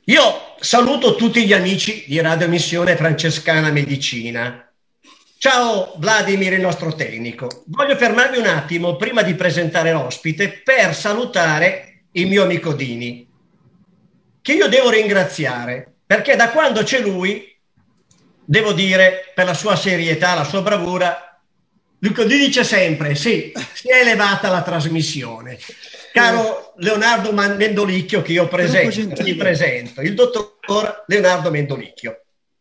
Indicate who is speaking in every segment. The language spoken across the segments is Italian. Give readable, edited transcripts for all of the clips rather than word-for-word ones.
Speaker 1: Io saluto tutti gli amici di Radio Missione Francescana Medicina. Ciao Vladimir, il nostro tecnico. Voglio fermarmi un attimo prima di presentare l'ospite per salutare il mio amico Dini, che io devo ringraziare, perché da quando c'è lui, devo dire, per la sua serietà, la sua bravura, lui dice sempre, sì, si è elevata la trasmissione. Caro Leonardo Mendolicchio, che io presento, ti presento, il dottor Leonardo Mendolicchio,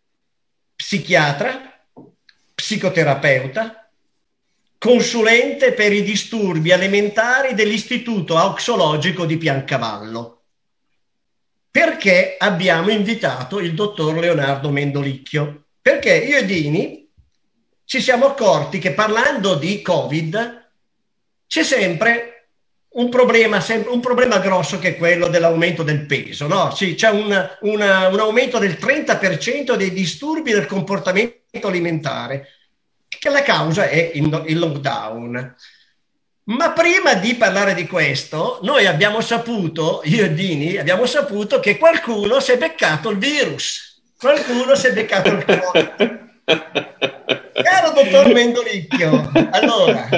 Speaker 1: psichiatra, psicoterapeuta, consulente per i disturbi alimentari dell'Istituto Auxologico di Piancavallo. Perché abbiamo invitato il dottor Leonardo Mendolicchio? Perché io e Dini ci siamo accorti che parlando di Covid c'è sempre un problema grosso, che è quello dell'aumento del peso, no? C'è un aumento del 30% dei disturbi del comportamento alimentare, che la causa è il lockdown. Ma prima di parlare di questo, noi abbiamo saputo, io e Dini, abbiamo saputo che qualcuno si è beccato il virus, qualcuno si è beccato il Covid. Caro dottor Mendolicchio, allora,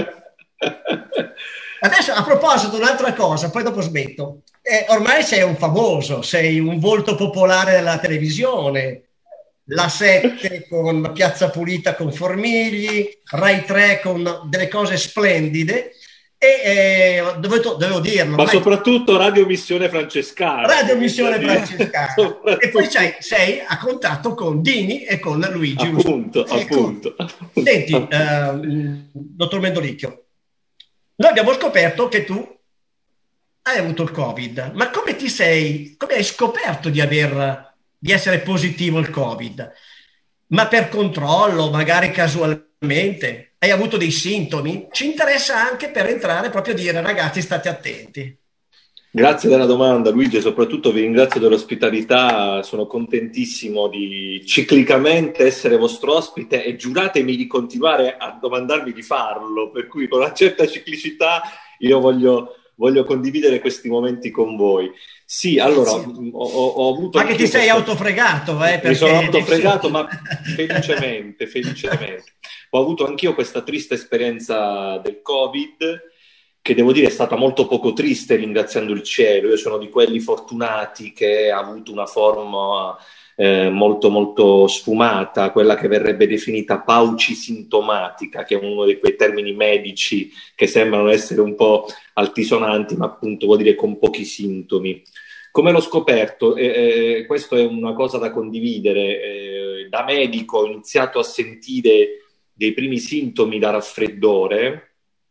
Speaker 1: adesso a proposito un'altra cosa, poi dopo smetto. Ormai sei un famoso, sei un volto popolare della televisione, la 7 con Piazza Pulita con Formigli, Rai 3 con delle cose splendide e devo dirlo.
Speaker 2: Ma soprattutto Radio Missione Francescana.
Speaker 1: Radio Missione Francescana. E poi sei a contatto con Dini e con Luigi.
Speaker 2: Appunto.
Speaker 1: Senti, dottor Mendolicchio, noi abbiamo scoperto che tu hai avuto il Covid, ma come hai scoperto di essere positivo al Covid? Ma per controllo, magari casualmente? Hai avuto dei sintomi? Ci interessa anche per entrare proprio a dire, ragazzi, state attenti.
Speaker 2: Grazie della domanda, Luigi, e soprattutto vi ringrazio dell'ospitalità. Sono contentissimo di ciclicamente essere vostro ospite e giuratemi di continuare a domandarmi di farlo, per cui con una certa ciclicità io voglio condividere questi momenti con voi. Sì, allora ho avuto...
Speaker 1: Ma che ti sei autofregato,
Speaker 2: Mi sono autofregato, ma felicemente. Ho avuto anch'io questa triste esperienza del Covid, che devo dire è stata molto poco triste, ringraziando il cielo. Io sono di quelli fortunati che ha avuto una forma molto molto sfumata, quella che verrebbe definita paucisintomatica, che è uno di quei termini medici che sembrano essere un po' altisonanti, ma appunto vuol dire con pochi sintomi. Come l'ho scoperto? Questo è una cosa da condividere. Da medico ho iniziato a sentire dei primi sintomi da raffreddore.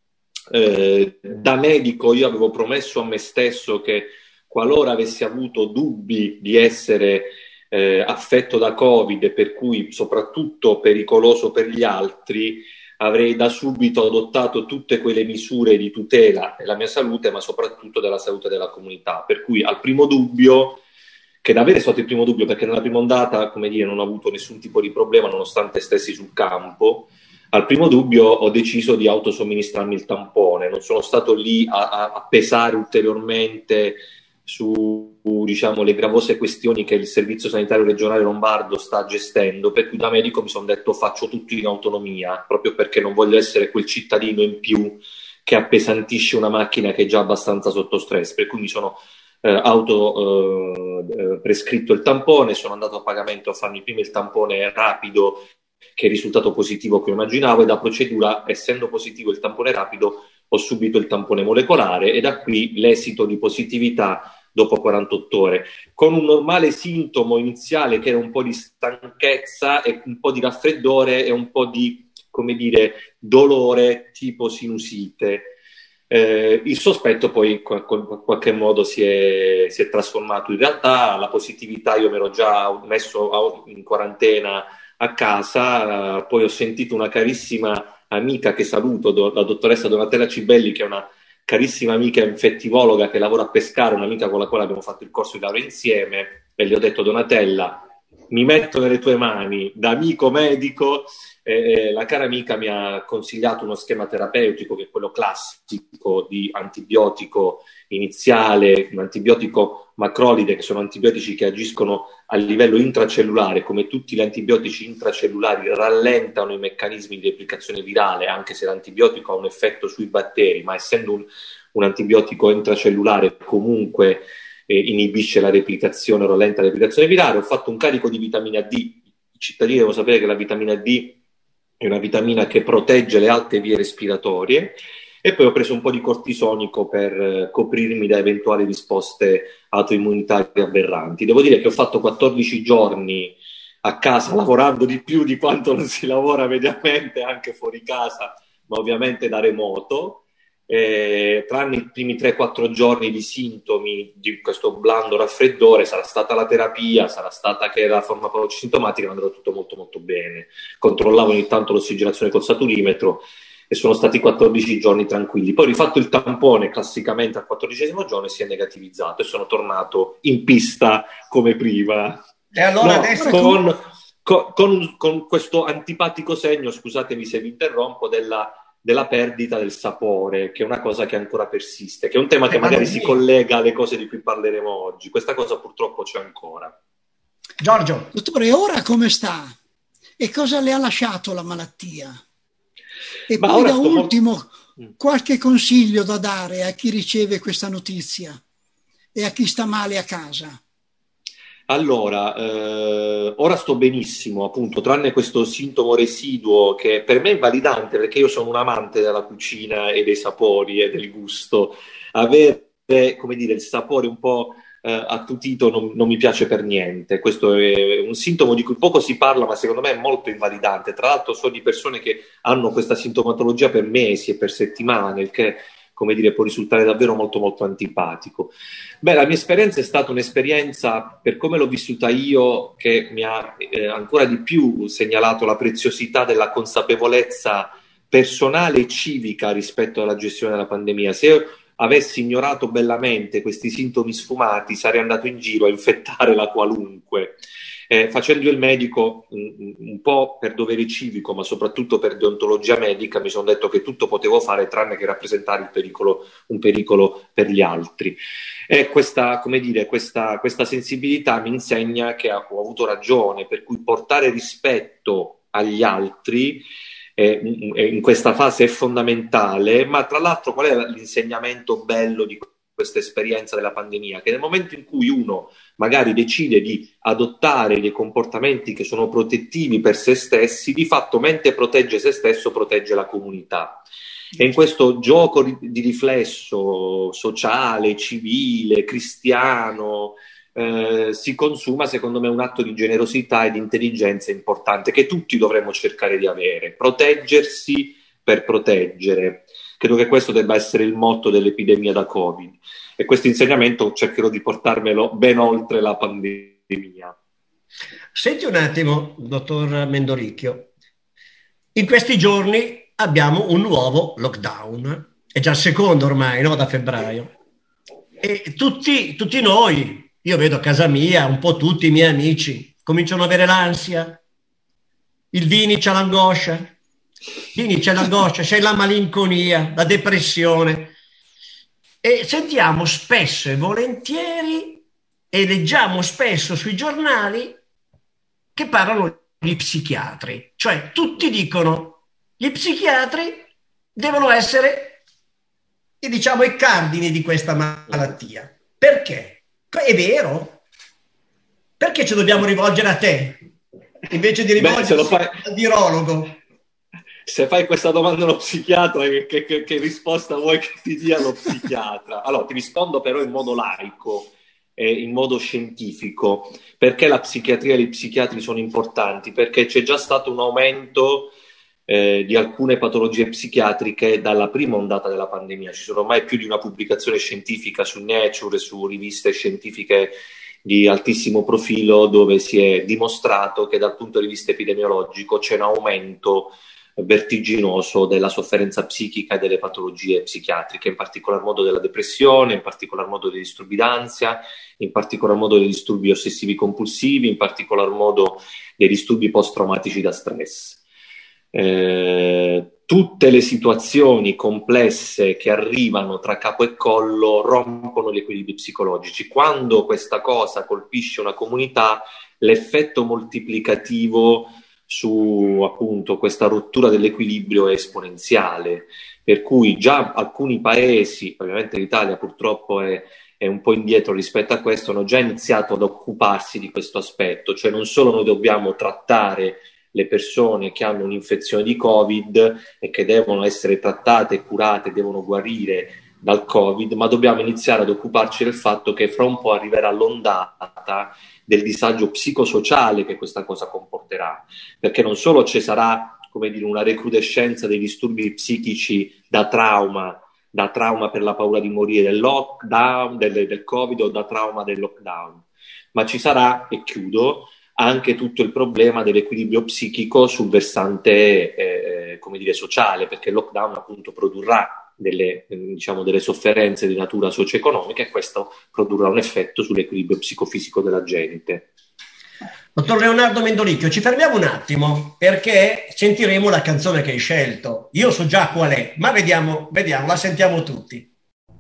Speaker 2: Da medico io avevo promesso a me stesso che qualora avessi avuto dubbi di essere affetto da Covid, per cui soprattutto pericoloso per gli altri, avrei da subito adottato tutte quelle misure di tutela della mia salute, ma soprattutto della salute della comunità. Per cui al primo dubbio, che davvero è stato il primo dubbio, perché nella prima ondata, come dire, non ho avuto nessun tipo di problema nonostante stessi sul campo, al primo dubbio ho deciso di autosomministrarmi il tampone. Non sono stato lì a pesare ulteriormente su, diciamo, le gravose questioni che il Servizio Sanitario Regionale Lombardo sta gestendo, per cui da medico mi sono detto faccio tutto in autonomia, proprio perché non voglio essere quel cittadino in più che appesantisce una macchina che è già abbastanza sotto stress, per cui mi sono prescritto il tampone, sono andato a pagamento a farmi prima il tampone rapido, che è risultato positivo come immaginavo, e da procedura, essendo positivo il tampone rapido, ho subito il tampone molecolare e da qui l'esito di positività dopo 48 ore, con un normale sintomo iniziale che era un po' di stanchezza e un po' di raffreddore e un po' di, come dire, dolore tipo sinusite. Il sospetto poi in qualche modo si è trasformato in realtà. La positività io mi ero già messo in quarantena a casa, poi ho sentito una carissima amica che saluto, la dottoressa Donatella Cibelli, che è una carissima amica infettivologa che lavora a Pescara, un'amica con la quale abbiamo fatto il corso di laurea insieme, e le ho detto: Donatella, mi metto nelle tue mani da amico medico. La cara amica mi ha consigliato uno schema terapeutico che è quello classico di antibiotico iniziale, un antibiotico macrolide, che sono antibiotici che agiscono a livello intracellulare. Come tutti gli antibiotici intracellulari rallentano i meccanismi di replicazione virale, anche se l'antibiotico ha un effetto sui batteri, ma essendo un antibiotico intracellulare comunque inibisce la replicazione o rallenta la replicazione virale. Ho fatto un carico di vitamina D. I cittadini devono sapere che la vitamina D è una vitamina che protegge le alte vie respiratorie, e poi ho preso un po' di cortisonico per coprirmi da eventuali risposte autoimmunitarie aberranti. Devo dire che ho fatto 14 giorni a casa lavorando di più di quanto non si lavora mediamente anche fuori casa, ma ovviamente da remoto. Tranne i primi 3-4 giorni di sintomi di questo blando raffreddore, sarà stata la terapia, sarà stata che la farmacologia sintomatica, è andato tutto molto molto bene. Controllavo ogni tanto l'ossigenazione col saturimetro e sono stati 14 giorni tranquilli. Poi ho rifatto il tampone classicamente al 14° giorno e si è negativizzato e sono tornato in pista come prima.
Speaker 1: E allora adesso
Speaker 2: con questo antipatico segno, scusatemi se vi interrompo, della perdita del sapore, che è una cosa che ancora persiste, che è un tema che magari si collega alle cose di cui parleremo oggi. Questa cosa purtroppo c'è ancora.
Speaker 1: Giorgio.
Speaker 3: Dottore, ora come sta? E cosa le ha lasciato la malattia? E poi da ultimo, qualche consiglio da dare a chi riceve questa notizia e a chi sta male a casa?
Speaker 2: Allora, ora sto benissimo, appunto, tranne questo sintomo residuo che per me è invalidante, perché io sono un amante della cucina e dei sapori e del gusto. Avere, come dire, il sapore un po' attutito non mi piace per niente. Questo è un sintomo di cui poco si parla, ma secondo me è molto invalidante. Tra l'altro so di persone che hanno questa sintomatologia per mesi e per settimane, il che, come dire, può risultare davvero molto molto antipatico. Beh, la mia esperienza è stata un'esperienza, per come l'ho vissuta io, che mi ha ancora di più segnalato la preziosità della consapevolezza personale e civica rispetto alla gestione della pandemia. Se io avessi ignorato bellamente questi sintomi sfumati, sarei andato in giro a infettare la qualunque. Facendo il medico un po' per dovere civico, ma soprattutto per deontologia medica, mi sono detto che tutto potevo fare tranne che rappresentare un pericolo per gli altri. E questa sensibilità mi insegna che ho avuto ragione, per cui portare rispetto agli altri in questa fase è fondamentale. Ma tra l'altro qual è l'insegnamento bello di questa esperienza della pandemia? Che nel momento in cui uno magari decide di adottare dei comportamenti che sono protettivi per se stessi, di fatto mentre protegge se stesso protegge la comunità. E in questo gioco di riflesso sociale, civile, cristiano, si consuma secondo me un atto di generosità e di intelligenza importante che tutti dovremmo cercare di avere: proteggersi per proteggere. Credo che questo debba essere il motto dell'epidemia da Covid, e questo insegnamento cercherò di portarmelo ben oltre la pandemia.
Speaker 1: Senti un attimo, dottor Mendoricchio, in questi giorni abbiamo un nuovo lockdown, è già il secondo ormai, no? Da febbraio, e tutti noi, io vedo a casa mia, un po' tutti i miei amici cominciano ad avere l'ansia, il Vini c'ha l'angoscia, c'è la malinconia, la depressione, e sentiamo spesso e volentieri e leggiamo spesso sui giornali che parlano gli psichiatri, cioè tutti dicono gli psichiatri devono essere, diciamo, i cardini di questa malattia. Perché? È vero? Perché ci dobbiamo rivolgere a te invece di rivolgerci al virologo?
Speaker 2: Se fai questa domanda allo psichiatra, che risposta vuoi che ti dia lo psichiatra? Allora, ti rispondo però in modo laico, in modo scientifico. Perché la psichiatria e gli psichiatri sono importanti? Perché c'è già stato un aumento di alcune patologie psichiatriche dalla prima ondata della pandemia. Ci sono ormai più di una pubblicazione scientifica su Nature, su riviste scientifiche di altissimo profilo, dove si è dimostrato che dal punto di vista epidemiologico c'è un aumento vertiginoso della sofferenza psichica e delle patologie psichiatriche, in particolar modo della depressione, in particolar modo dei disturbi d'ansia, in particolar modo dei disturbi ossessivi compulsivi, in particolar modo dei disturbi post-traumatici da stress. Tutte le situazioni complesse che arrivano tra capo e collo rompono gli equilibri psicologici. Quando questa cosa colpisce una comunità, l'effetto moltiplicativo su appunto questa rottura dell'equilibrio è esponenziale, per cui già alcuni paesi, ovviamente l'Italia purtroppo è un po' indietro rispetto a questo, hanno già iniziato ad occuparsi di questo aspetto, cioè non solo noi dobbiamo trattare le persone che hanno un'infezione di Covid e che devono essere trattate e curate, devono guarire dal Covid, ma dobbiamo iniziare ad occuparci del fatto che fra un po' arriverà l'ondata del disagio psicosociale che questa cosa comporterà, perché non solo ci sarà, come dire, una recrudescenza dei disturbi psichici da trauma per la paura di morire, del lockdown, del Covid o da trauma del lockdown, ma ci sarà, e chiudo, anche tutto il problema dell'equilibrio psichico sul versante come dire, sociale, perché il lockdown appunto produrrà delle sofferenze di natura socio-economica e questo produrrà un effetto sull'equilibrio psicofisico della gente.
Speaker 1: Dottor Leonardo Mendolicchio, ci fermiamo un attimo perché sentiremo la canzone che hai scelto. Io so già qual è, ma vediamo, la sentiamo tutti.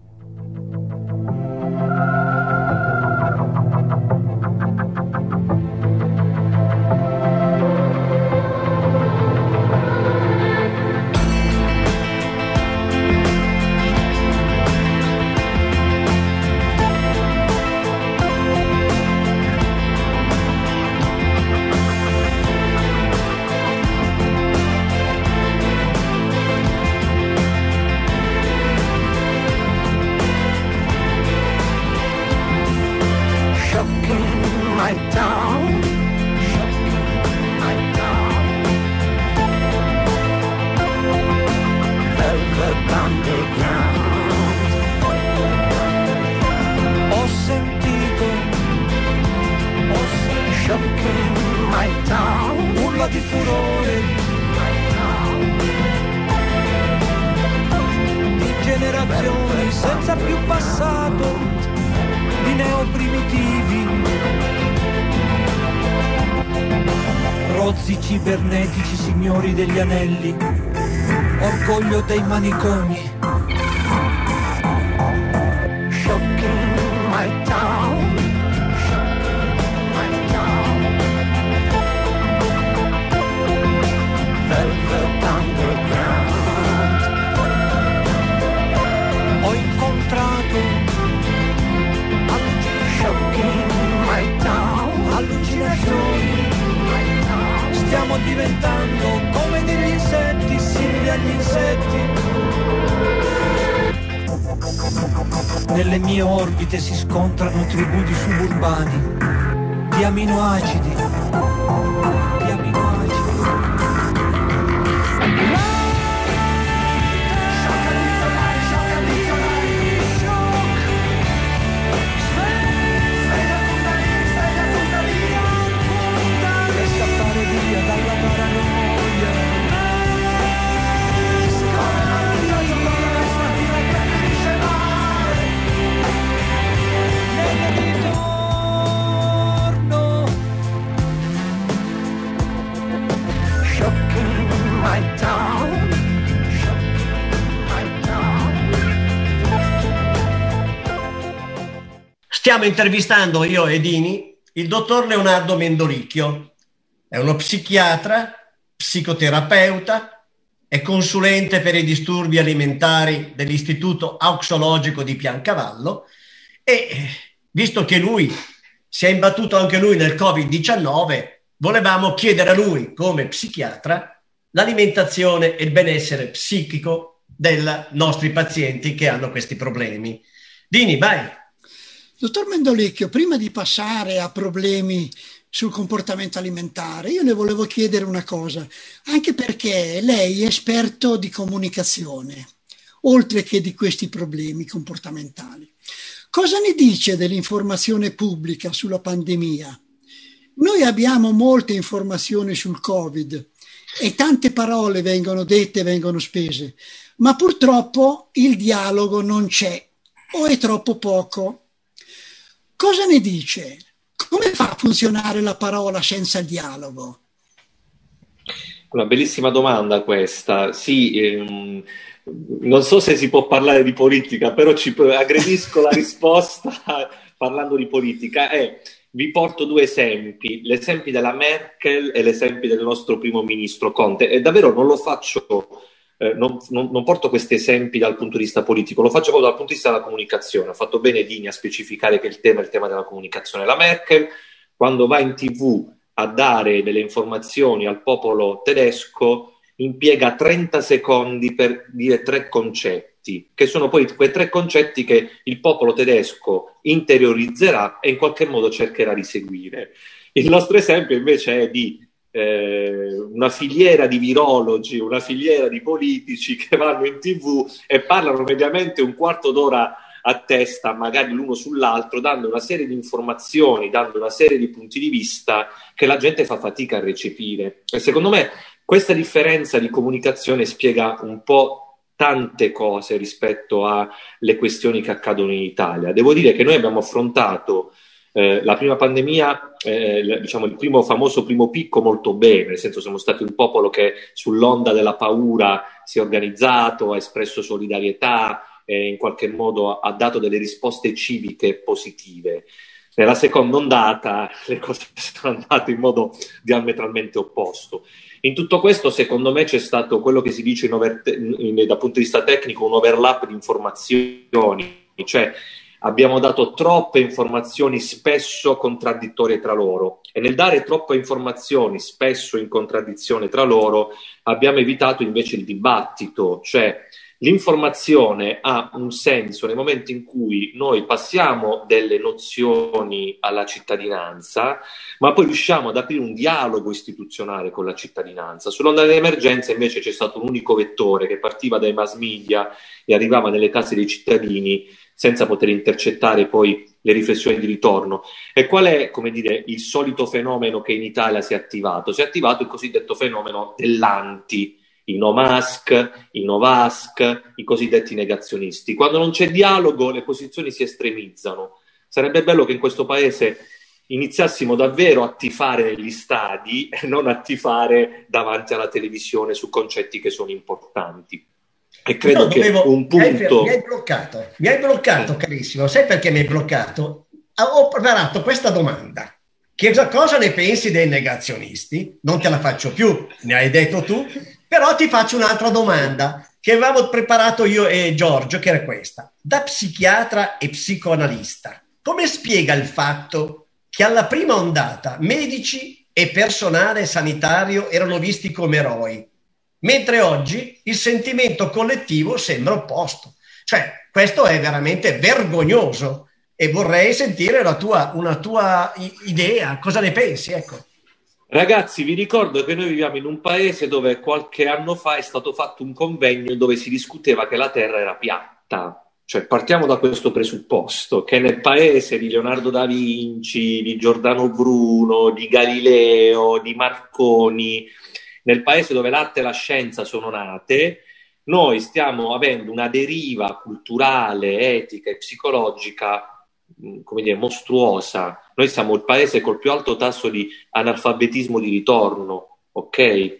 Speaker 4: di furore, di generazioni senza più passato, di neoprimitivi, rozzi cibernetici, signori degli anelli, orgoglio dei manicomi. Stiamo diventando come degli insetti, simili agli insetti. Nelle mie orbite si scontrano tribù di suburbani, di aminoacidi, di aminoacidi.
Speaker 1: Stiamo intervistando io e Dini il dottor Leonardo Mendolicchio. È uno psichiatra, psicoterapeuta, è consulente per i disturbi alimentari dell'Istituto Auxologico di Piancavallo e, visto che lui si è imbattuto anche lui nel Covid-19, volevamo chiedere a lui, come psichiatra, l'alimentazione e il benessere psichico dei nostri pazienti che hanno questi problemi. Dini, vai!
Speaker 3: Dottor Mendolicchio, prima di passare a problemi sul comportamento alimentare, io le volevo chiedere una cosa, anche perché lei è esperto di comunicazione, oltre che di questi problemi comportamentali. Cosa ne dice dell'informazione pubblica sulla pandemia? Noi abbiamo molte informazioni sul Covid e tante parole vengono dette, vengono spese, ma purtroppo il dialogo non c'è o è troppo poco. Cosa ne dice? Come fa a funzionare la parola senza il dialogo?
Speaker 2: Una bellissima domanda questa. Sì, non so se si può parlare di politica, però aggredisco la risposta parlando di politica. Vi porto due esempi, l'esempio della Merkel e l'esempio del nostro primo ministro Conte. E davvero non lo faccio, non porto questi esempi dal punto di vista politico, lo faccio proprio dal punto di vista della comunicazione. Ha fatto bene Dini a specificare che il tema è il tema della comunicazione. La Merkel, quando va in TV a dare delle informazioni al popolo tedesco, impiega 30 secondi per dire 3 concetti, che sono poi quei 3 concetti che il popolo tedesco interiorizzerà e in qualche modo cercherà di seguire. Il nostro esempio invece è di una filiera di virologi, una filiera di politici che vanno in TV e parlano mediamente un quarto d'ora a testa, magari l'uno sull'altro, dando una serie di informazioni, dando una serie di punti di vista che la gente fa fatica a recepire. E secondo me questa differenza di comunicazione spiega un po' tante cose rispetto alle questioni che accadono in Italia. Devo dire che noi abbiamo affrontato la prima pandemia, diciamo il primo picco molto bene, nel senso siamo stati un popolo che sull'onda della paura si è organizzato, ha espresso solidarietà, in qualche modo ha dato delle risposte civiche positive. Nella seconda ondata le cose sono andate in modo diametralmente opposto. In tutto questo, secondo me, c'è stato quello che si dice dal punto di vista tecnico un overlap di informazioni, cioè abbiamo dato troppe informazioni spesso contraddittorie tra loro e nel dare troppe informazioni spesso in contraddizione tra loro abbiamo evitato invece il dibattito, cioè l'informazione ha un senso nel momento in cui noi passiamo delle nozioni alla cittadinanza, ma poi riusciamo ad aprire un dialogo istituzionale con la cittadinanza. Sull'onda dell'emergenza invece c'è stato un unico vettore che partiva dai mass media e arrivava nelle case dei cittadini senza poter intercettare poi le riflessioni di ritorno. E qual è, come dire, il solito fenomeno che in Italia si è attivato? Si è attivato il cosiddetto fenomeno dell'anti, i no mask, i no vask, i cosiddetti negazionisti. Quando non c'è dialogo le posizioni si estremizzano. Sarebbe bello che in questo paese iniziassimo davvero a tifare negli stadi e non a tifare davanti alla televisione su concetti che sono importanti. E credo che un punto...
Speaker 1: Mi hai bloccato, carissimo. Sai perché mi hai bloccato? Ho preparato questa domanda. Che cosa ne pensi dei negazionisti? Non te la faccio più, ne hai detto tu. Però ti faccio un'altra domanda che avevamo preparato io e Giorgio, che era questa. Da psichiatra e psicoanalista, come spiega il fatto che alla prima ondata medici e personale sanitario erano visti come eroi, mentre oggi il sentimento collettivo sembra opposto? Cioè, questo è veramente vergognoso e vorrei sentire una tua idea. Cosa ne pensi? Ecco.
Speaker 2: Ragazzi, vi ricordo che noi viviamo in un paese dove qualche anno fa è stato fatto un convegno dove si discuteva che la Terra era piatta. Cioè, partiamo da questo presupposto, che nel paese di Leonardo da Vinci, di Giordano Bruno, di Galileo, di Marconi, nel paese dove l'arte e la scienza sono nate, noi stiamo avendo una deriva culturale, etica e psicologica come dire, mostruosa. Noi siamo il paese col più alto tasso di analfabetismo di ritorno, ok? E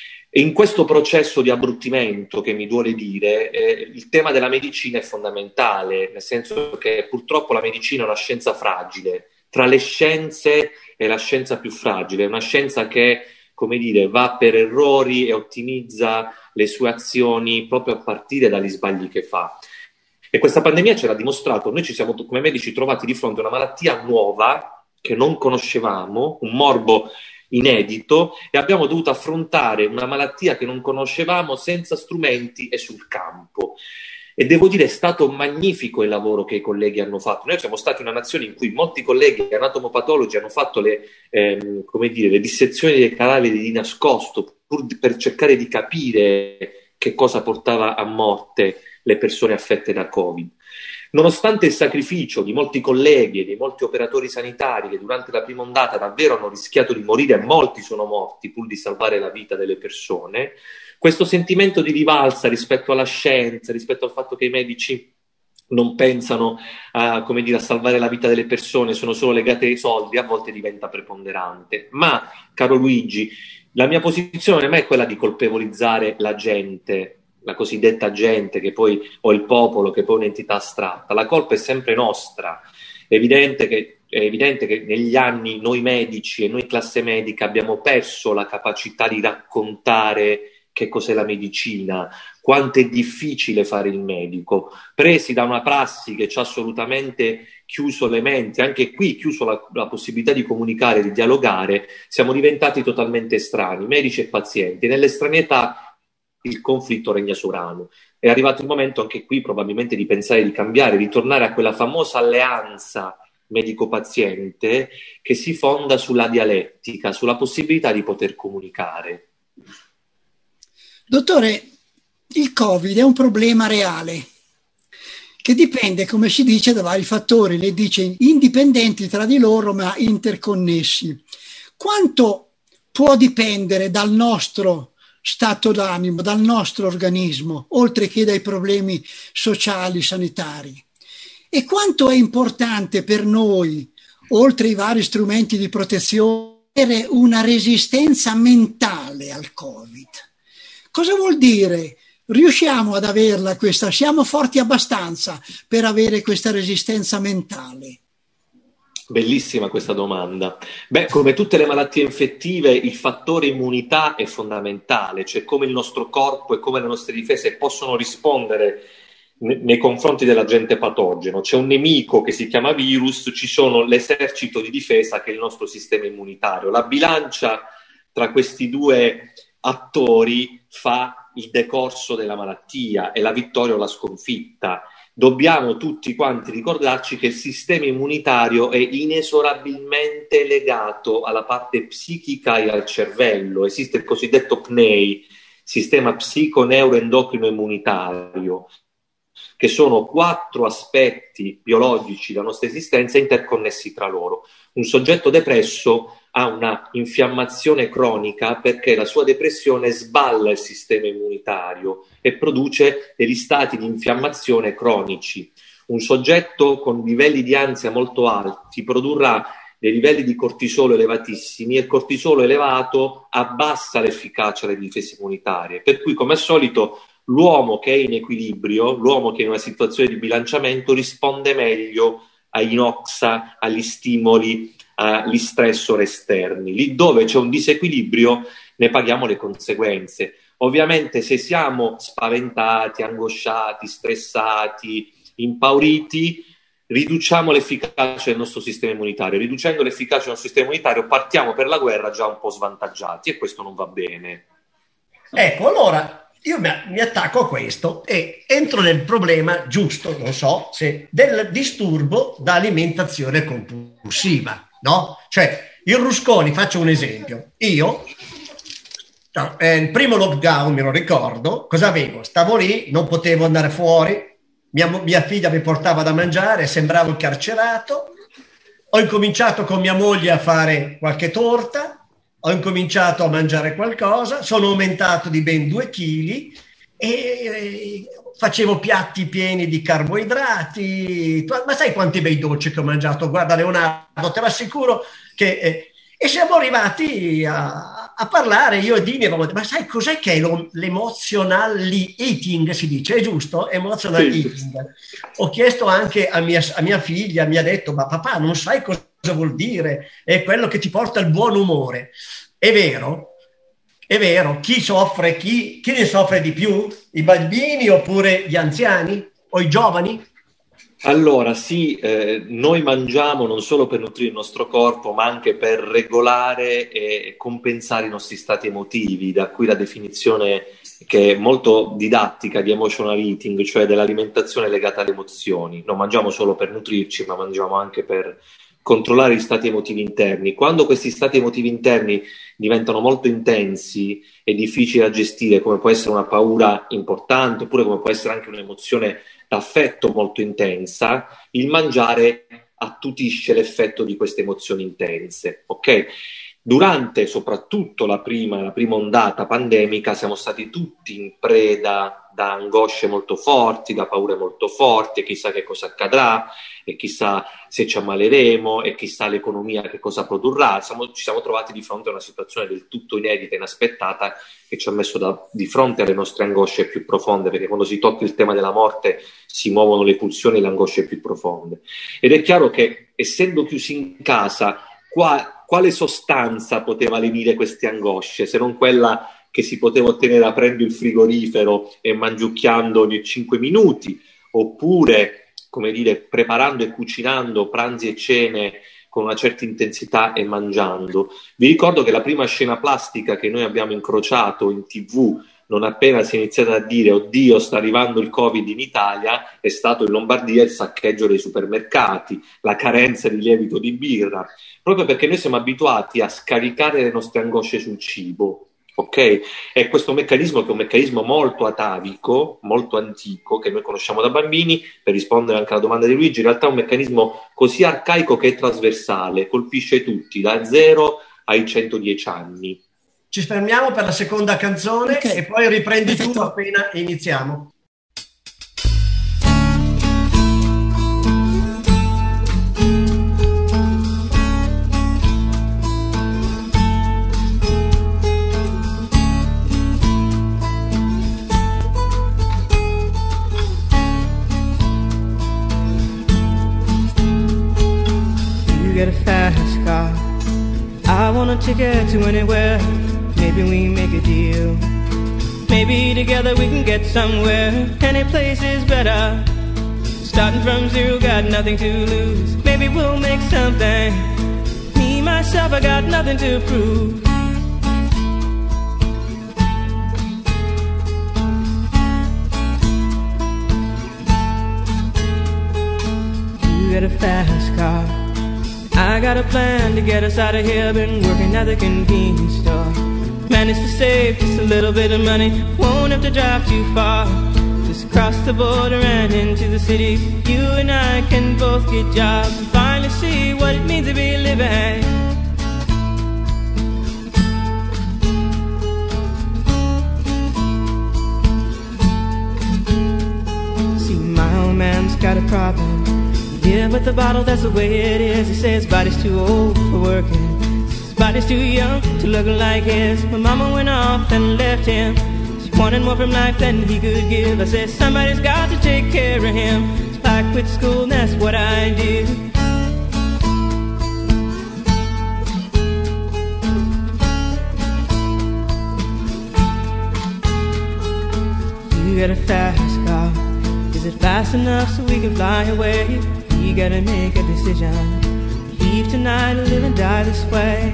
Speaker 2: in questo processo di abbruttimento, che mi duole dire, il tema della medicina è fondamentale, nel senso che purtroppo la medicina è una scienza fragile. Tra le scienze è la scienza più fragile, è una scienza che, come dire, va per errori e ottimizza le sue azioni proprio a partire dagli sbagli che fa. E questa pandemia ce l'ha dimostrato. Noi ci siamo come medici trovati di fronte a una malattia nuova che non conoscevamo, un morbo inedito, e abbiamo dovuto affrontare una malattia che non conoscevamo senza strumenti e sul campo. E devo dire, è stato magnifico il lavoro che i colleghi hanno fatto. Noi siamo stati una nazione in cui molti colleghi anatomopatologi hanno fatto le dissezioni dei canali di nascosto pur per cercare di capire che cosa portava a morte le persone affette da Covid. Nonostante il sacrificio di molti colleghi e di molti operatori sanitari che durante la prima ondata davvero hanno rischiato di morire, e molti sono morti pur di salvare la vita delle persone, questo sentimento di rivalsa rispetto alla scienza, rispetto al fatto che i medici non pensano a salvare la vita delle persone, sono solo legati ai soldi, a volte diventa preponderante. Ma, caro Luigi, la mia posizione non è quella di colpevolizzare la gente, la cosiddetta gente, che poi, o il popolo, che poi è un'entità astratta. La colpa è sempre nostra. È evidente che negli anni noi medici e noi classe medica abbiamo perso la capacità di raccontare che cos'è la medicina, quanto è difficile fare il medico, presi da una prassi che ci ha assolutamente chiuso le menti, anche qui chiuso la possibilità di comunicare, di dialogare, siamo diventati totalmente estranei, medici e pazienti. Nell'estraneità il conflitto regna sovrano. È arrivato il momento anche qui probabilmente di pensare di cambiare, di tornare a quella famosa alleanza medico-paziente che si fonda sulla dialettica, sulla possibilità di poter comunicare.
Speaker 3: Dottore, il Covid è un problema reale che dipende, come si dice, da vari fattori, lei dice indipendenti tra di loro ma interconnessi. Quanto può dipendere dal nostro stato d'animo, dal nostro organismo, oltre che dai problemi sociali, sanitari? E quanto è importante per noi, oltre ai vari strumenti di protezione, avere una resistenza mentale al Covid? Cosa vuol dire? Riusciamo ad averla questa? Siamo forti abbastanza per avere questa resistenza mentale?
Speaker 2: Bellissima questa domanda. Beh, come tutte le malattie infettive, il fattore immunità è fondamentale, cioè come il nostro corpo e come le nostre difese possono rispondere nei confronti dell'agente patogeno. C'è un nemico che si chiama virus, ci sono l'esercito di difesa che è il nostro sistema immunitario. La bilancia tra questi due attori fa il decorso della malattia e la vittoria o la sconfitta. Dobbiamo tutti quanti ricordarci che il sistema immunitario è inesorabilmente legato alla parte psichica e al cervello. Esiste il cosiddetto PNEI, sistema psico-neuroendocrino immunitario, che sono 4 aspetti biologici della nostra esistenza interconnessi tra loro. Un soggetto depresso ha una infiammazione cronica perché la sua depressione sballa il sistema immunitario e produce degli stati di infiammazione cronici. Un soggetto con livelli di ansia molto alti produrrà dei livelli di cortisolo elevatissimi e il cortisolo elevato abbassa l'efficacia delle difese immunitarie. Per cui, come al solito, l'uomo che è in equilibrio, l'uomo che è in una situazione di bilanciamento risponde meglio agli noxa, agli stimoli, agli stressor esterni. Lì dove c'è un disequilibrio ne paghiamo le conseguenze. Ovviamente se siamo spaventati, angosciati, stressati, impauriti, riduciamo l'efficacia del nostro sistema immunitario. Riducendo l'efficacia del nostro sistema immunitario partiamo per la guerra già un po' svantaggiati e questo non va bene.
Speaker 1: Ecco, allora io mi attacco a questo e entro nel problema giusto, non so, se del disturbo da alimentazione compulsiva, no? Cioè, il Rusconi, faccio un esempio, io il primo lockdown me lo ricordo, cosa avevo? Stavo lì, non potevo andare fuori, mia figlia mi portava da mangiare, sembravo il carcerato, ho incominciato con mia moglie a fare qualche torta, ho incominciato a mangiare qualcosa, sono aumentato di ben 2 chili e facevo piatti pieni di carboidrati. Ma sai quanti bei dolci che ho mangiato? Guarda Leonardo, te lo assicuro che... e siamo arrivati a parlare, io e Dini avevamo detto, ma sai cos'è che è l'emotional eating, si dice, è giusto? Emotional eating. Ho chiesto anche a mia figlia, mi ha detto, ma papà non sai cosa vuol dire? È quello che ti porta al buon umore. È vero, chi soffre, chi ne soffre di più? I bambini oppure gli anziani o i giovani?
Speaker 2: Allora sì, noi mangiamo non solo per nutrire il nostro corpo, ma anche per regolare e compensare i nostri stati emotivi, da cui la definizione che è molto didattica di emotional eating, cioè dell'alimentazione legata alle emozioni. Non mangiamo solo per nutrirci, ma mangiamo anche per controllare gli stati emotivi interni. Quando questi stati emotivi interni diventano molto intensi e difficili da gestire, come può essere una paura importante, oppure come può essere anche un'emozione d'affetto molto intensa, il mangiare attutisce l'effetto di queste emozioni intense, ok? Durante soprattutto la prima ondata pandemica siamo stati tutti in preda da angosce molto forti, da paure molto forti, e chissà che cosa accadrà, e chissà se ci ammaleremo, e chissà l'economia che cosa produrrà. Ci siamo trovati di fronte a una situazione del tutto inedita e inaspettata, che ci ha messo di fronte alle nostre angosce più profonde, perché quando si tocca il tema della morte si muovono le pulsioni e le angosce più profonde. Ed è chiaro che, essendo chiusi in casa, quale sostanza poteva lenire queste angosce, se non quella che si poteva ottenere aprendo il frigorifero e mangiucchiando ogni 5 minuti, oppure, come dire, preparando e cucinando pranzi e cene con una certa intensità e mangiando. Vi ricordo che la prima scena plastica che noi abbiamo incrociato in TV, non appena si è iniziato a dire oddio sta arrivando il Covid in Italia, è stato in Lombardia il saccheggio dei supermercati, la carenza di lievito di birra, proprio perché noi siamo abituati a scaricare le nostre angosce sul cibo. Ok? È questo meccanismo, che è un meccanismo molto atavico, molto antico, che noi conosciamo da bambini. Per rispondere anche alla domanda di Luigi, in realtà è un meccanismo così arcaico che è trasversale, colpisce tutti, da 0 ai 110 anni.
Speaker 1: Ci fermiamo per la seconda canzone, okay, e poi riprendi tu appena iniziamo.
Speaker 5: You get a fast car, I want a ticket to anywhere. Maybe we make a deal. Maybe together we can get somewhere. Any place is better. Starting from zero, got nothing to lose. Maybe we'll make something. Me, myself, I got nothing to prove. You got a fast car, I got a plan to get us out of here. Been working at the convenience store. Managed to save just a little bit of money. Won't have to drive too far. Just cross the border and into the city. You and I can both get jobs and finally see what it means to be living. See, my old man's got a problem. Yeah, but the bottle, that's the way it is. He says his body's too old for working. Body's too young to look like his. My mama went off and left him. She wanted more from life than he could give. I said somebody's got to take care of him. So I quit school and that's what I did. You got a fast car. Is it fast enough so we can fly away? You gotta make a decision. Leave tonight or live and die this way.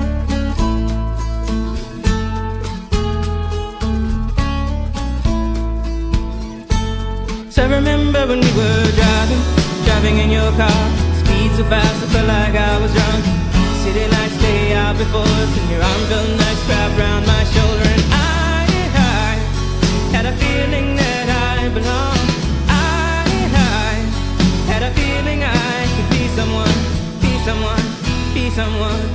Speaker 5: So I remember when we were driving in your car. Speed so fast I felt like I was drunk. City lights stay out before us, and your arm felt nice wrapped around my shoulder. And I had a feeling that I belonged. I had a feeling I could be someone, be someone, be someone.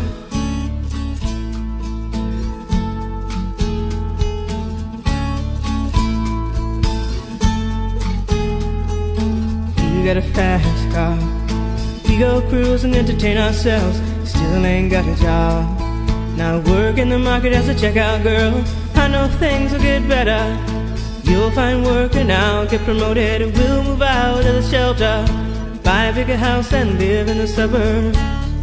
Speaker 5: You got a fast car. We go cruise and entertain ourselves. Still ain't got a job. Now work in the market as a checkout girl. I know things will get better. You'll find work and I'll get promoted. We'll move out of the shelter, buy a bigger house and live in the suburbs.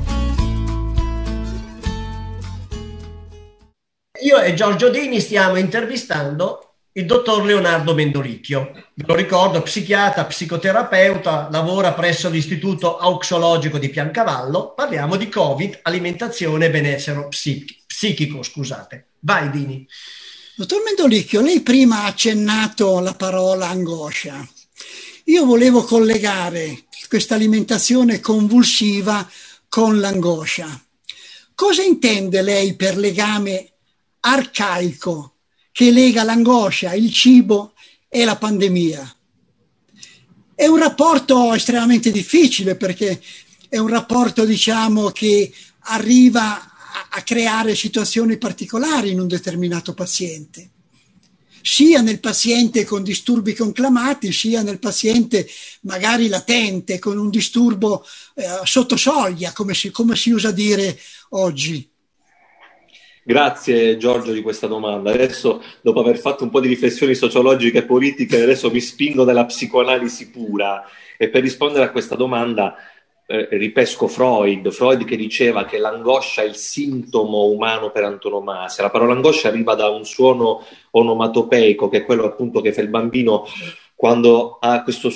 Speaker 1: Io e Giorgio Dini stiamo intervistando il dottor Leonardo Mendolicchio. Ve lo ricordo, psichiatra, psicoterapeuta, lavora presso l'Istituto Auxologico di Piancavallo. Parliamo di Covid, alimentazione e benessere psichico, scusate. Vai Dini.
Speaker 3: Dottor Mendolicchio, lei prima ha accennato la parola angoscia. Io volevo collegare questa alimentazione convulsiva con l'angoscia. Cosa intende lei per legame arcaico che lega l'angoscia, il cibo e la pandemia? È un rapporto estremamente difficile, perché è un rapporto, diciamo, che arriva a creare situazioni particolari in un determinato paziente, sia nel paziente con disturbi conclamati, sia nel paziente magari latente, con un disturbo sotto soglia, come si usa dire oggi.
Speaker 2: Grazie Giorgio di questa domanda. Adesso, dopo aver fatto un po' di riflessioni sociologiche e politiche, adesso mi spingo nella psicoanalisi pura, e per rispondere a questa domanda ripesco Freud che diceva che l'angoscia è il sintomo umano per antonomasia. La parola angoscia arriva da un suono onomatopeico, che è quello appunto che fa il bambino quando ha questo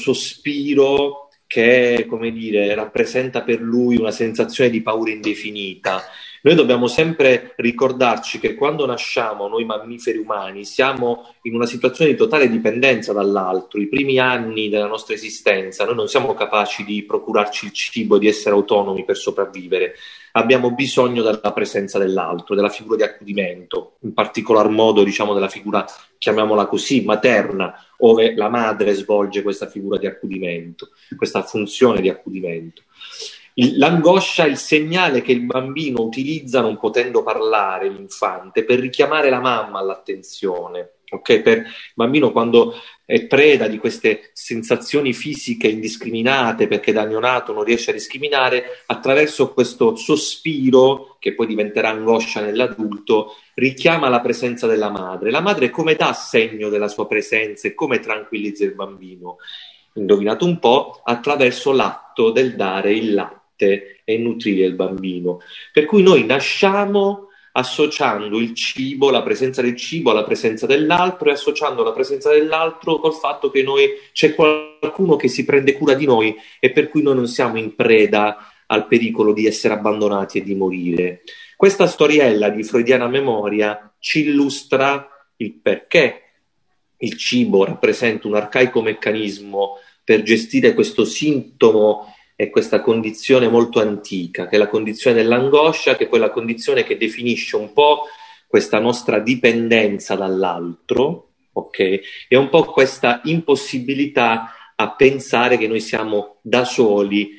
Speaker 2: sospiro che, come dire, rappresenta per lui una sensazione di paura indefinita. Noi dobbiamo sempre ricordarci che quando nasciamo, noi mammiferi umani, siamo in una situazione di totale dipendenza dall'altro. I primi anni della nostra esistenza, noi non siamo capaci di procurarci il cibo e di essere autonomi per sopravvivere. Abbiamo bisogno della presenza dell'altro, della figura di accudimento, in particolar modo, diciamo, della figura, chiamiamola così, materna, dove la madre svolge questa figura di accudimento, questa funzione di accudimento. L'angoscia è il segnale che il bambino utilizza, non potendo parlare, l'infante, per richiamare la mamma all'attenzione. Okay? Per il bambino, quando è preda di queste sensazioni fisiche indiscriminate, perché da neonato non riesce a discriminare, attraverso questo sospiro, che poi diventerà angoscia nell'adulto, richiama la presenza della madre. La madre come dà segno della sua presenza e come tranquillizza il bambino? Indovinato un po', attraverso l'atto del dare il latte e nutrire il bambino. Per cui noi nasciamo associando il cibo, la presenza del cibo alla presenza dell'altro, e associando la presenza dell'altro col fatto che c'è qualcuno che si prende cura di noi, e per cui noi non siamo in preda al pericolo di essere abbandonati e di morire. Questa storiella di freudiana memoria ci illustra il perché il cibo rappresenta un arcaico meccanismo per gestire questo sintomo e questa condizione molto antica, che è la condizione dell'angoscia, che è quella condizione che definisce un po' questa nostra dipendenza dall'altro, ok? E un po' questa impossibilità a pensare che noi siamo da soli,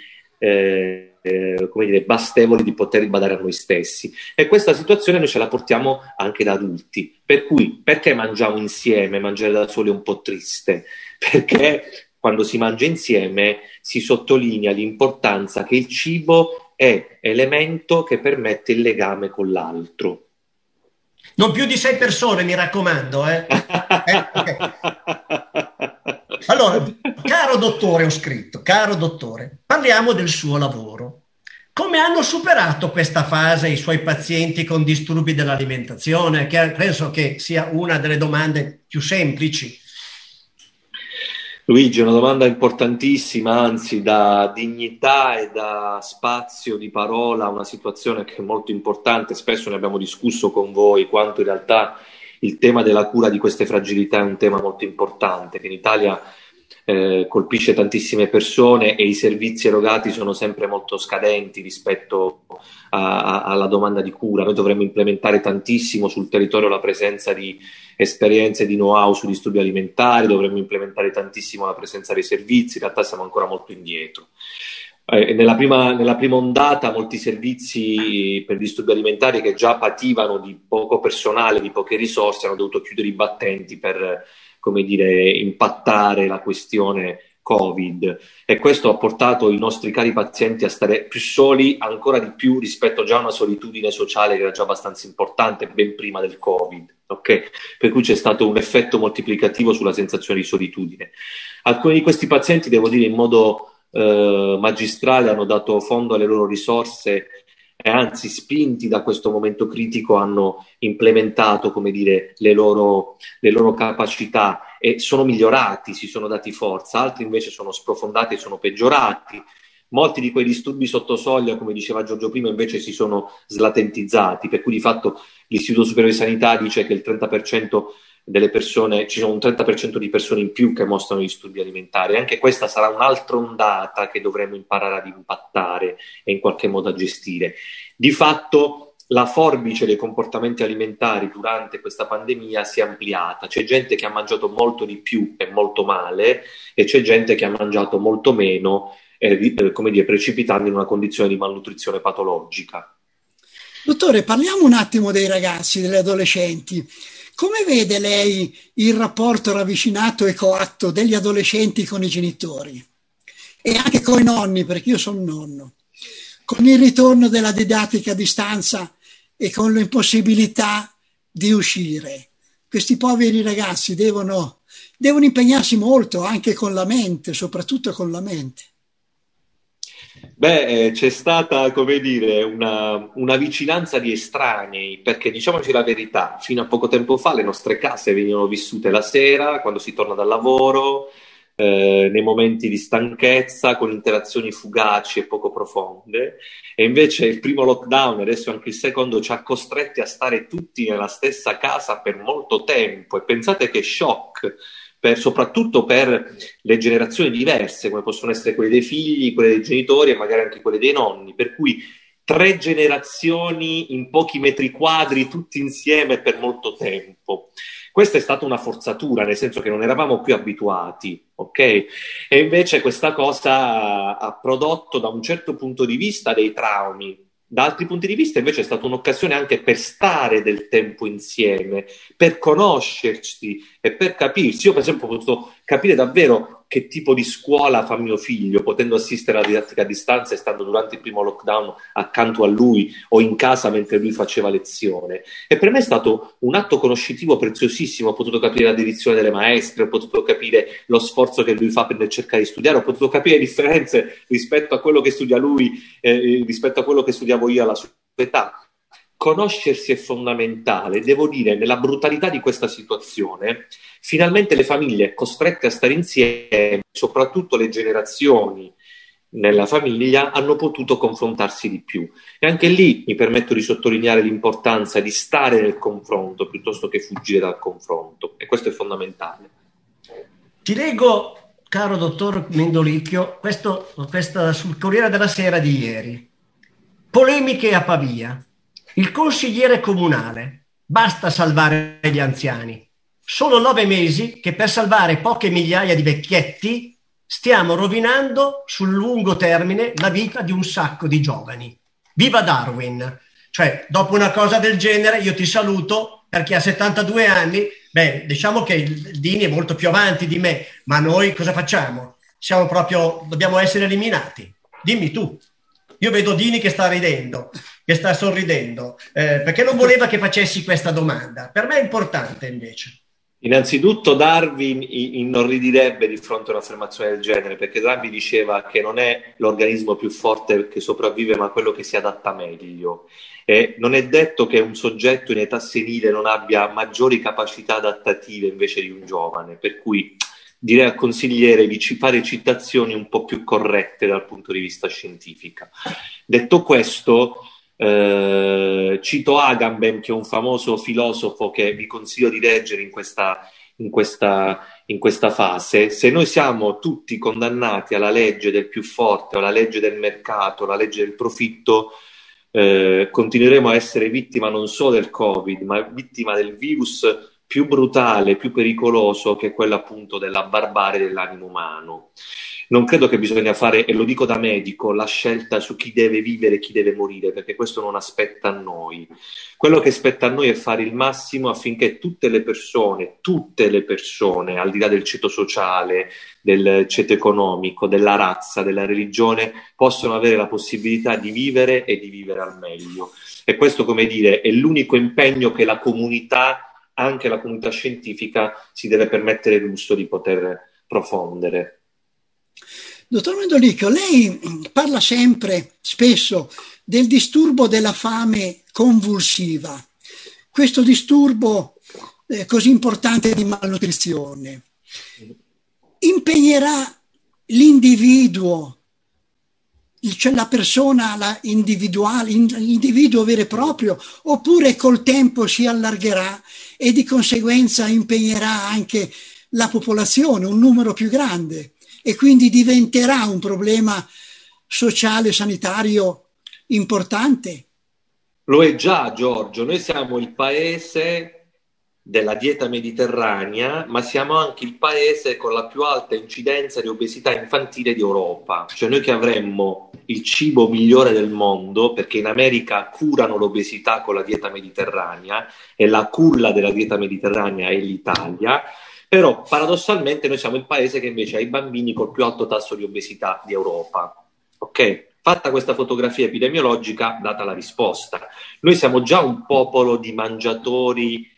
Speaker 2: come dire, bastevoli di poter badare a noi stessi. E questa situazione noi ce la portiamo anche da adulti. Per cui, perché mangiamo insieme? Mangiare da soli è un po' triste, perché quando si mangia insieme si sottolinea l'importanza che il cibo è elemento che permette il legame con l'altro.
Speaker 1: Non più di 6 persone, mi raccomando. Okay. Allora, caro dottore, ho scritto, caro dottore, parliamo del suo lavoro. Come hanno superato questa fase i suoi pazienti con disturbi dell'alimentazione? Che penso che sia una delle domande più semplici.
Speaker 2: Luigi, è una domanda importantissima, anzi dà dignità e dà spazio di parola a una situazione che è molto importante. Spesso ne abbiamo discusso con voi quanto in realtà il tema della cura di queste fragilità è un tema molto importante, che in Italia colpisce tantissime persone, e i servizi erogati sono sempre molto scadenti rispetto alla domanda di cura. Noi dovremmo implementare tantissimo sul territorio la presenza di esperienze di know-how sui disturbi alimentari, dovremmo implementare tantissimo la presenza dei servizi. In realtà siamo ancora molto indietro. Nella prima ondata molti servizi per disturbi alimentari, che già pativano di poco personale, di poche risorse, hanno dovuto chiudere i battenti per, come dire, impattare la questione Covid, e questo ha portato i nostri cari pazienti a stare più soli ancora di più rispetto già a una solitudine sociale che era già abbastanza importante ben prima del Covid, ok? Per cui c'è stato un effetto moltiplicativo sulla sensazione di solitudine. Alcuni di questi pazienti, devo dire in modo magistrale, hanno dato fondo alle loro risorse e anzi, spinti da questo momento critico, hanno implementato, come dire, le loro capacità, e sono migliorati, si sono dati forza. Altri invece sono sprofondati e sono peggiorati. Molti di quei disturbi sotto soglia, come diceva Giorgio prima, invece si sono slatentizzati, per cui di fatto l'Istituto Superiore di Sanità dice che il 30% delle persone, ci sono un 30% di persone in più che mostrano disturbi alimentari. Anche questa sarà un'altra ondata che dovremo imparare ad impattare e in qualche modo a gestire. Di fatto la forbice dei comportamenti alimentari durante questa pandemia si è ampliata. C'è gente che ha mangiato molto di più e molto male, e c'è gente che ha mangiato molto meno, come dire, precipitando in una condizione di malnutrizione patologica.
Speaker 3: Dottore, parliamo un attimo dei ragazzi, degli adolescenti. Come vede lei il rapporto ravvicinato e coatto degli adolescenti con i genitori? E anche con i nonni, perché io sono nonno. Con il ritorno della didattica a distanza e con l'impossibilità di uscire. Questi poveri ragazzi devono impegnarsi molto, anche con la mente, soprattutto con la mente.
Speaker 2: Beh, c'è stata, come dire, una vicinanza di estranei, perché diciamoci la verità, fino a poco tempo fa le nostre case venivano vissute la sera, quando si torna dal lavoro, nei momenti di stanchezza, con interazioni fugaci e poco profonde, e invece il primo lockdown, adesso anche il secondo, ci ha costretti a stare tutti nella stessa casa per molto tempo, e pensate che shock! Soprattutto per le generazioni diverse, come possono essere quelle dei figli, quelle dei genitori e magari anche quelle dei nonni, per cui 3 generazioni in pochi metri quadri, tutti insieme per molto tempo. Questa è stata una forzatura, nel senso che non eravamo più abituati, ok? E invece questa cosa ha prodotto da un certo punto di vista dei traumi. Da altri punti di vista invece è stata un'occasione anche per stare del tempo insieme, per conoscerci e per capirsi. Io per esempio ho potuto capire davvero che tipo di scuola fa mio figlio, potendo assistere alla didattica a distanza e stando durante il primo lockdown accanto a lui o in casa mentre lui faceva lezione. E per me è stato un atto conoscitivo preziosissimo. Ho potuto capire la dedizione delle maestre, ho potuto capire lo sforzo che lui fa per cercare di studiare, ho potuto capire le differenze rispetto a quello che studia lui, rispetto a quello che studiavo io alla sua età. Conoscersi è fondamentale. Devo dire, nella brutalità di questa situazione, finalmente le famiglie costrette a stare insieme, soprattutto le generazioni nella famiglia, hanno potuto confrontarsi di più. E anche lì mi permetto di sottolineare l'importanza di stare nel confronto piuttosto che fuggire dal confronto, e questo è fondamentale.
Speaker 1: Ti leggo, caro dottor Mendolicchio, questa sul Corriere della Sera di ieri. Polemiche a Pavia. Il consigliere comunale. Basta salvare gli anziani. Sono 9 mesi che per salvare poche migliaia di vecchietti stiamo rovinando sul lungo termine la vita di un sacco di giovani. Viva Darwin! Cioè, dopo una cosa del genere io ti saluto, perché a 72 anni, diciamo che il Dini è molto più avanti di me, ma noi cosa facciamo? Dobbiamo essere eliminati. Dimmi tu. Io vedo Dini che sta ridendo, che sta sorridendo, perché non voleva che facessi questa domanda. Per me è importante invece.
Speaker 2: Innanzitutto Darwin inorridirebbe di fronte a un'affermazione del genere, perché Darwin diceva che non è l'organismo più forte che sopravvive, ma quello che si adatta meglio. E non è detto che un soggetto in età senile non abbia maggiori capacità adattative invece di un giovane, per cui direi al consigliere di fare citazioni un po' più corrette dal punto di vista scientifico. Detto questo, cito Agamben, che è un famoso filosofo che vi consiglio di leggere in questa fase. Se noi siamo tutti condannati alla legge del più forte, o alla legge del mercato, alla legge del profitto, continueremo a essere vittima non solo del Covid, ma vittima del virus più brutale, più pericoloso, che è quello appunto della barbarie dell'animo umano. Non credo che bisogna fare, e lo dico da medico, la scelta su chi deve vivere e chi deve morire, perché questo non aspetta a noi. Quello che spetta a noi è fare il massimo affinché tutte le persone, al di là del ceto sociale, del ceto economico, della razza, della religione, possano avere la possibilità di vivere e di vivere al meglio. E questo, come dire, è l'unico impegno che la comunità, anche la comunità scientifica, si deve permettere il lusso di poter profondere.
Speaker 3: Dottor Mendolicchio, lei parla spesso del disturbo della fame convulsiva, questo disturbo così importante di malnutrizione. Impegnerà l'individuo cioè la persona, la individuale, l'individuo vero e proprio, oppure col tempo si allargherà e di conseguenza impegnerà anche la popolazione, un numero più grande, e quindi diventerà un problema sociale, sanitario importante?
Speaker 2: Lo è già, Giorgio. Noi siamo il paese della dieta mediterranea, ma siamo anche il paese con la più alta incidenza di obesità infantile d'Europa. Cioè noi che avremmo il cibo migliore del mondo, perché in America curano l'obesità con la dieta mediterranea e la culla della dieta mediterranea è l'Italia, però paradossalmente noi siamo il paese che invece ha i bambini col più alto tasso di obesità d'Europa. Ok? Fatta questa fotografia epidemiologica, data la risposta. Noi siamo già un popolo di mangiatori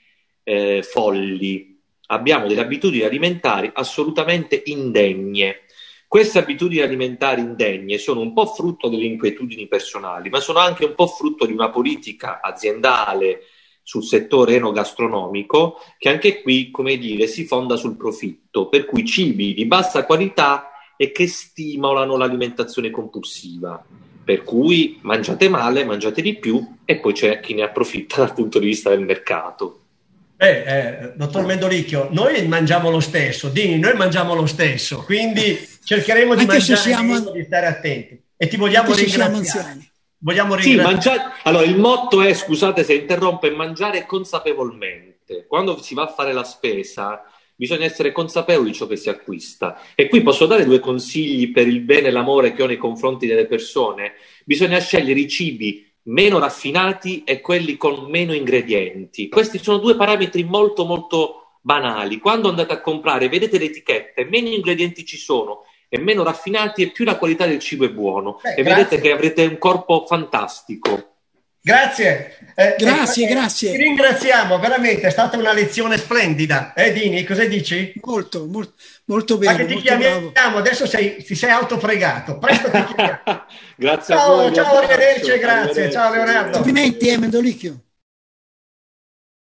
Speaker 2: folli, abbiamo delle abitudini alimentari assolutamente indegne. Queste abitudini alimentari indegne sono un po' frutto delle inquietudini personali, ma sono anche un po' frutto di una politica aziendale sul settore enogastronomico che anche qui, come dire, si fonda sul profitto, per cui cibi di bassa qualità e che stimolano l'alimentazione compulsiva. Per cui mangiate male, mangiate di più e poi c'è chi ne approfitta dal punto di vista del mercato.
Speaker 1: Dottor Mendolicchio, noi mangiamo lo stesso, Dini, noi mangiamo lo stesso, quindi cercheremo di mangiare, di stare attenti. E ti vogliamo ringraziare.
Speaker 2: Allora, il motto è, scusate se interrompo, è mangiare consapevolmente. Quando si va a fare la spesa bisogna essere consapevoli di ciò che si acquista. E qui posso dare 2 consigli per il bene e l'amore che ho nei confronti delle persone. Bisogna scegliere i cibi meno raffinati e quelli con meno ingredienti. Questi sono 2 parametri molto molto banali. Quando andate a comprare, vedete le etichette, meno ingredienti ci sono e meno raffinati e più la qualità del cibo è buono. Vedete che avrete un corpo fantastico.
Speaker 1: Grazie.
Speaker 3: Grazie.
Speaker 1: Ti ringraziamo, veramente, è stata una lezione splendida. Dini, cosa dici?
Speaker 3: Molto bene.
Speaker 1: Anche ti chiamiamo, adesso ti sei autofregato. Presto ti chiamiamo.
Speaker 2: Grazie a voi.
Speaker 1: Ciao, arrivederci, grazie. Ciao Leonardo.
Speaker 3: Complimenti, Mendolicchio.